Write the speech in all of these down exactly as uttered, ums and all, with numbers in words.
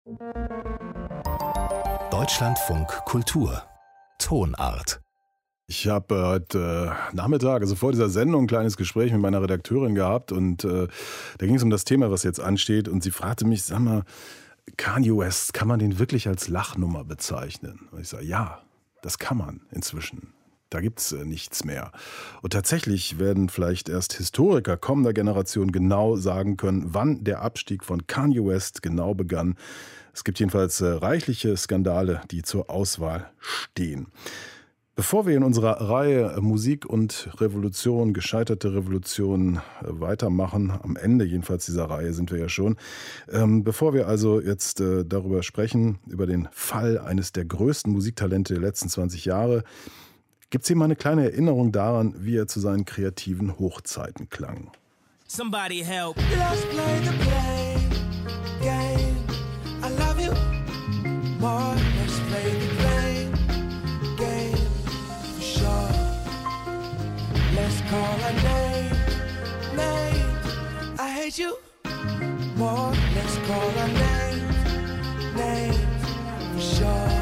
Deutschlandfunk Kultur Tonart. Ich habe äh, heute äh, Nachmittag, also vor dieser Sendung, ein kleines Gespräch mit meiner Redakteurin gehabt und äh, da ging es um das Thema, was jetzt ansteht, und sie fragte mich, sag mal, Kanye West, kann man den wirklich als Lachnummer bezeichnen? Und ich sage, ja, das kann man inzwischen. Da gibt's äh, nichts mehr. Und tatsächlich werden vielleicht erst Historiker kommender Generation genau sagen können, wann der Abstieg von Kanye West genau begann. Es gibt jedenfalls äh, reichliche Skandale, die zur Auswahl stehen. Bevor wir in unserer Reihe Musik und Revolution, gescheiterte Revolution weitermachen, am Ende jedenfalls dieser Reihe sind wir ja schon, ähm, bevor wir also jetzt äh, darüber sprechen, über den Fall eines der größten Musiktalente der letzten zwanzig Jahre, gibt es hier mal eine kleine Erinnerung daran, wie er zu seinen kreativen Hochzeiten klang. Somebody help. Let's play the blame game. I love you more. Let's play the blame game. Let's call a name, name. I hate you more. Let's call a name, name for sure.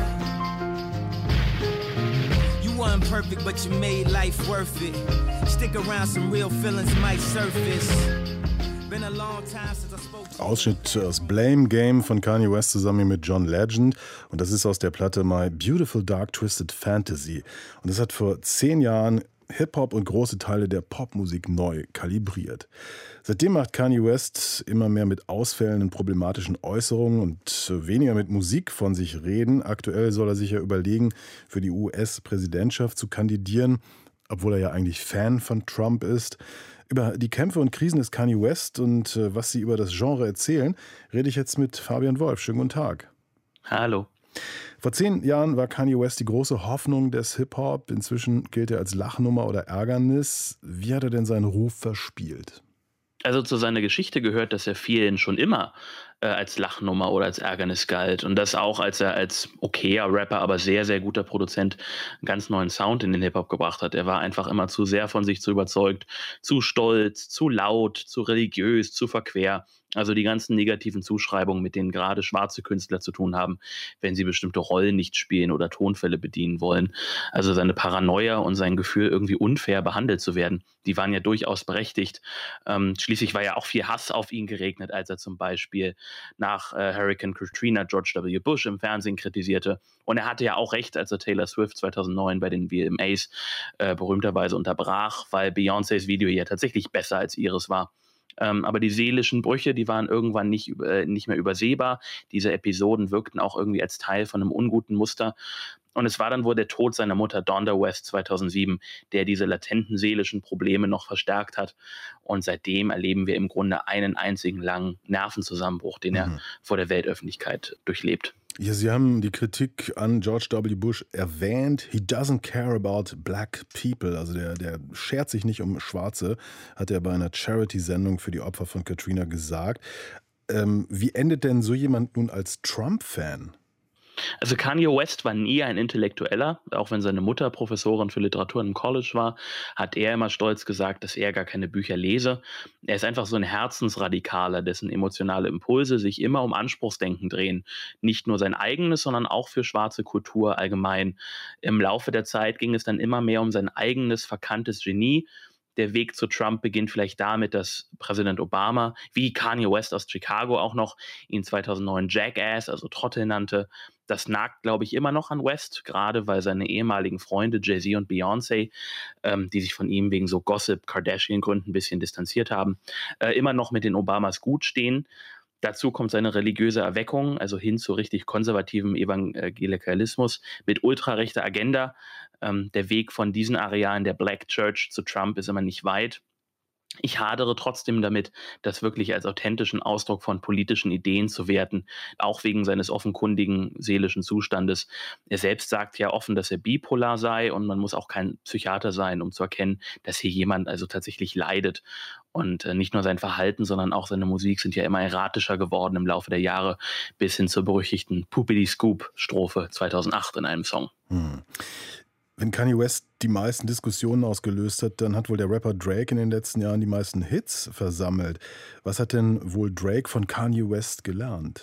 You weren't perfect, but you made life worth it. Stick around, some real feelings might surface. Been a long time since I spoke to you. Ausschnitt aus Blame Game von Kanye West zusammen mit John Legend. Und das ist aus der Platte My Beautiful Dark Twisted Fantasy. Und das hat vor zehn Jahren Hip-Hop und große Teile der Popmusik neu kalibriert. Seitdem macht Kanye West immer mehr mit ausfällenden problematischen Äußerungen und weniger mit Musik von sich reden. Aktuell soll er sich ja überlegen, für die U S-Präsidentschaft zu kandidieren, obwohl er ja eigentlich Fan von Trump ist. Über die Kämpfe und Krisen des Kanye West und was sie über das Genre erzählen, rede ich jetzt mit Fabian Wolf. Schönen guten Tag. Hallo. Vor zehn Jahren war Kanye West die große Hoffnung des Hip-Hop. Inzwischen gilt er als Lachnummer oder Ärgernis. Wie hat er denn seinen Ruf verspielt? Also zu seiner Geschichte gehört, dass er vielen schon immer äh, als Lachnummer oder als Ärgernis galt. Und das auch, als er als okayer Rapper, aber sehr, sehr guter Produzent einen ganz neuen Sound in den Hip-Hop gebracht hat. Er war einfach immer zu sehr von sich zu überzeugt, zu stolz, zu laut, zu religiös, zu verquer. Also die ganzen negativen Zuschreibungen, mit denen gerade schwarze Künstler zu tun haben, wenn sie bestimmte Rollen nicht spielen oder Tonfälle bedienen wollen. Also seine Paranoia und sein Gefühl, irgendwie unfair behandelt zu werden, die waren ja durchaus berechtigt. Ähm, schließlich war ja auch viel Hass auf ihn geregnet, als er zum Beispiel nach äh, Hurricane Katrina George W. Bush im Fernsehen kritisierte. Und er hatte ja auch recht, als er Taylor Swift zweitausendneun bei den V M As äh, berühmterweise unterbrach, weil Beyoncés Video ja tatsächlich besser als ihres war. Ähm, aber die seelischen Brüche, die waren irgendwann nicht, äh, nicht mehr übersehbar. Diese Episoden wirkten auch irgendwie als Teil von einem unguten Muster. Und es war dann wohl der Tod seiner Mutter Donda West zweitausendsieben, der diese latenten seelischen Probleme noch verstärkt hat. Und seitdem erleben wir im Grunde einen einzigen langen Nervenzusammenbruch, den er mhm. vor der Weltöffentlichkeit durchlebt. Ja, Sie haben die Kritik an George W. Bush erwähnt. He doesn't care about black people. Also der, der schert sich nicht um Schwarze, hat er bei einer Charity-Sendung für die Opfer von Katrina gesagt. Ähm, wie endet denn so jemand nun als Trump-Fan? Also Kanye West war nie ein Intellektueller, auch wenn seine Mutter Professorin für Literatur im College war, hat er immer stolz gesagt, dass er gar keine Bücher lese. Er ist einfach so ein Herzensradikaler, dessen emotionale Impulse sich immer um Anspruchsdenken drehen. Nicht nur sein eigenes, sondern auch für schwarze Kultur allgemein. Im Laufe der Zeit ging es dann immer mehr um sein eigenes verkanntes Genie. Der Weg zu Trump beginnt vielleicht damit, dass Präsident Obama, wie Kanye West aus Chicago auch noch, ihn zweitausendneun Jackass, also Trottel nannte. Das nagt, glaube ich, immer noch an West, gerade weil seine ehemaligen Freunde Jay-Z und Beyoncé, ähm, die sich von ihm wegen so Gossip-Kardashian-Gründen ein bisschen distanziert haben, äh, immer noch mit den Obamas gut stehen. Dazu kommt seine religiöse Erweckung, also hin zu richtig konservativem Evangelikalismus mit ultrarechter Agenda. Ähm, der Weg von diesen Arealen der Black Church zu Trump ist immer nicht weit. Ich hadere trotzdem damit, das wirklich als authentischen Ausdruck von politischen Ideen zu werten, auch wegen seines offenkundigen seelischen Zustandes. Er selbst sagt ja offen, dass er bipolar sei und man muss auch kein Psychiater sein, um zu erkennen, dass hier jemand also tatsächlich leidet. Und äh, nicht nur sein Verhalten, sondern auch seine Musik sind ja immer erratischer geworden im Laufe der Jahre, bis hin zur berüchtigten Poopity-Scoop-Strophe zweitausendacht in einem Song. Hm. Wenn Kanye West die meisten Diskussionen ausgelöst hat, dann hat wohl der Rapper Drake in den letzten Jahren die meisten Hits versammelt. Was hat denn wohl Drake von Kanye West gelernt?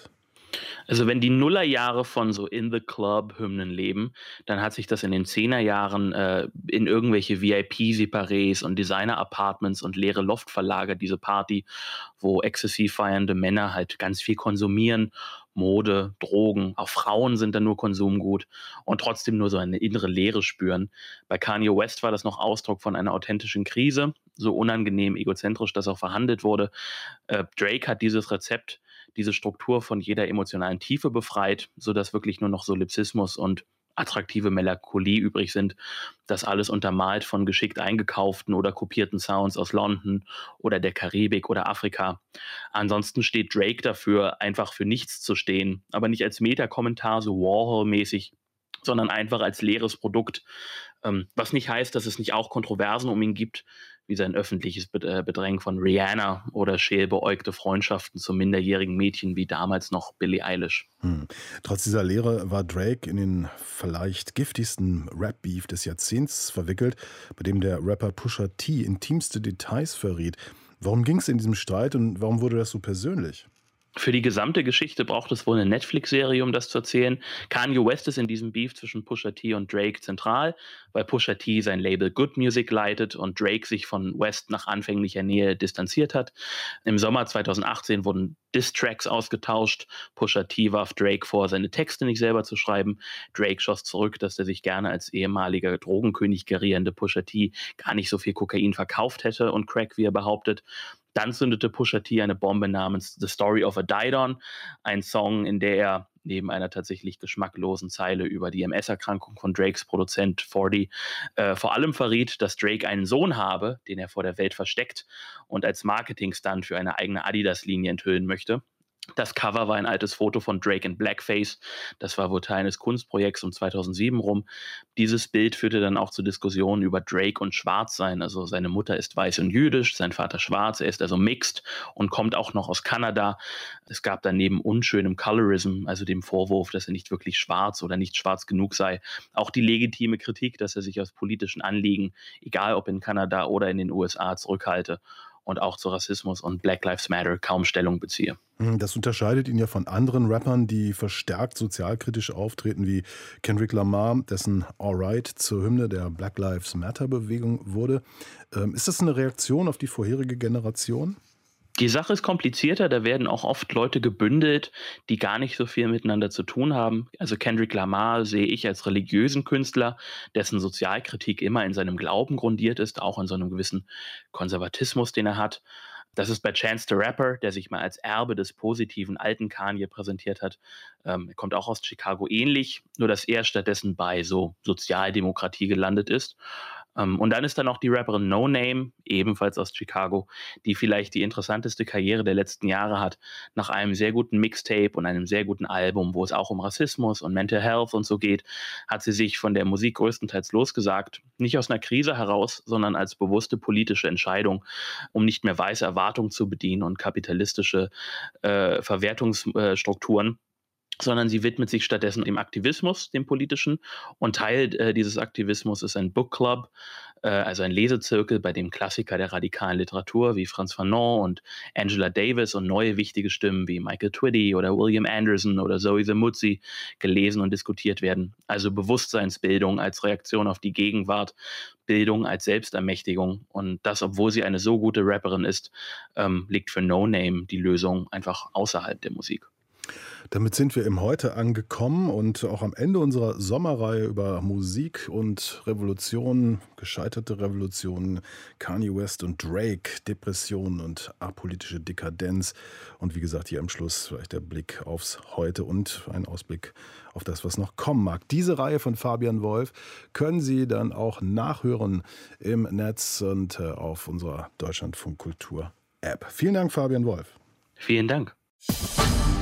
Also wenn die Nullerjahre von so In the Club-Hymnen leben, dann hat sich das in den Zehnerjahren äh, in irgendwelche V I P-Separés und Designer-Apartments und leere Loft verlagert, diese Party, wo exzessiv feiernde Männer halt ganz viel konsumieren. Mode, Drogen, auch Frauen sind dann nur Konsumgut und trotzdem nur so eine innere Leere spüren. Bei Kanye West war das noch Ausdruck von einer authentischen Krise, so unangenehm egozentrisch das auch verhandelt wurde. Äh, Drake hat dieses Rezept, diese Struktur von jeder emotionalen Tiefe befreit, sodass wirklich nur noch Solipsismus und attraktive Melancholie übrig sind. Das alles untermalt von geschickt eingekauften oder kopierten Sounds aus London oder der Karibik oder Afrika. Ansonsten steht Drake dafür, einfach für nichts zu stehen, aber nicht als Meta-Kommentar so Warhol-mäßig, sondern einfach als leeres Produkt. Ähm, was nicht heißt, dass es nicht auch Kontroversen um ihn gibt, wie sein öffentliches Bedrängen von Rihanna oder scheel beäugte Freundschaften zu minderjährigen Mädchen wie damals noch Billie Eilish. Hm. Trotz dieser Lehre war Drake in den vielleicht giftigsten Rap-Beef des Jahrzehnts verwickelt, bei dem der Rapper Pusha T intimste Details verriet. Warum ging es in diesem Streit und warum wurde das so persönlich? Für die gesamte Geschichte braucht es wohl eine Netflix-Serie, um das zu erzählen. Kanye West ist in diesem Beef zwischen Pusha T und Drake zentral, weil Pusha T sein Label Good Music leitet und Drake sich von West nach anfänglicher Nähe distanziert hat. Im Sommer zweitausendachtzehn wurden Diss-Tracks ausgetauscht. Pusha T warf Drake vor, seine Texte nicht selber zu schreiben. Drake schoss zurück, dass er sich gerne als ehemaliger Drogenkönig gerierende Pusha T gar nicht so viel Kokain verkauft hätte und Crack, wie er behauptet. Dann zündete Pusha T eine Bombe namens The Story of a Didon, ein Song, in der er neben einer tatsächlich geschmacklosen Zeile über die M S-Erkrankung von Drakes Produzent vierzig äh, vor allem verriet, dass Drake einen Sohn habe, den er vor der Welt versteckt und als Marketing-Stunt für eine eigene Adidas-Linie enthüllen möchte. Das Cover war ein altes Foto von Drake in Blackface. Das war wohl Teil eines Kunstprojekts um zweitausendsieben rum. Dieses Bild führte dann auch zu Diskussionen über Drake und Schwarzsein. Also seine Mutter ist weiß und jüdisch, sein Vater schwarz, er ist also mixed und kommt auch noch aus Kanada. Es gab daneben unschönem Colorism, also dem Vorwurf, dass er nicht wirklich schwarz oder nicht schwarz genug sei, auch die legitime Kritik, dass er sich aus politischen Anliegen, egal ob in Kanada oder in den U S A, zurückhalte und auch zu Rassismus und Black Lives Matter kaum Stellung beziehe. Das unterscheidet ihn ja von anderen Rappern, die verstärkt sozialkritisch auftreten, wie Kendrick Lamar, dessen Alright zur Hymne der Black Lives Matter-Bewegung wurde. Ähm, ist das eine Reaktion auf die vorherige Generation? Die Sache ist komplizierter, da werden auch oft Leute gebündelt, die gar nicht so viel miteinander zu tun haben. Also Kendrick Lamar sehe ich als religiösen Künstler, dessen Sozialkritik immer in seinem Glauben grundiert ist, auch in so einem gewissen Konservatismus, den er hat. Das ist bei Chance the Rapper, der sich mal als Erbe des positiven alten Kanye präsentiert hat. Ähm, er kommt auch aus Chicago ähnlich, nur dass er stattdessen bei so Sozialdemokratie gelandet ist. Ähm, und dann ist da noch die Rapperin No Name, ebenfalls aus Chicago, die vielleicht die interessanteste Karriere der letzten Jahre hat. Nach einem sehr guten Mixtape und einem sehr guten Album, wo es auch um Rassismus und Mental Health und so geht, hat sie sich von der Musik größtenteils losgesagt. Nicht aus einer Krise heraus, sondern als bewusste politische Entscheidung, um nicht mehr weiße Erwartungen zu bedienen und kapitalistische äh, Verwertungsstrukturen. Sondern sie widmet sich stattdessen dem Aktivismus, dem politischen. Und Teil äh, dieses Aktivismus ist ein Book Club, äh, also ein Lesezirkel, bei dem Klassiker der radikalen Literatur wie Frantz Fanon und Angela Davis und neue wichtige Stimmen wie Michael Twitty oder William Anderson oder Zoe Samuzzi gelesen und diskutiert werden. Also Bewusstseinsbildung als Reaktion auf die Gegenwart, Bildung als Selbstermächtigung. Und das, obwohl sie eine so gute Rapperin ist, ähm, liegt für No Name die Lösung einfach außerhalb der Musik. Damit sind wir im Heute angekommen und auch am Ende unserer Sommerreihe über Musik und Revolutionen, gescheiterte Revolutionen, Kanye West und Drake, Depressionen und apolitische Dekadenz. Und wie gesagt, hier am Schluss vielleicht der Blick aufs Heute und ein Ausblick auf das, was noch kommen mag. Diese Reihe von Fabian Wolf können Sie dann auch nachhören im Netz und auf unserer Deutschlandfunk Kultur App. Vielen Dank, Fabian Wolf. Vielen Dank.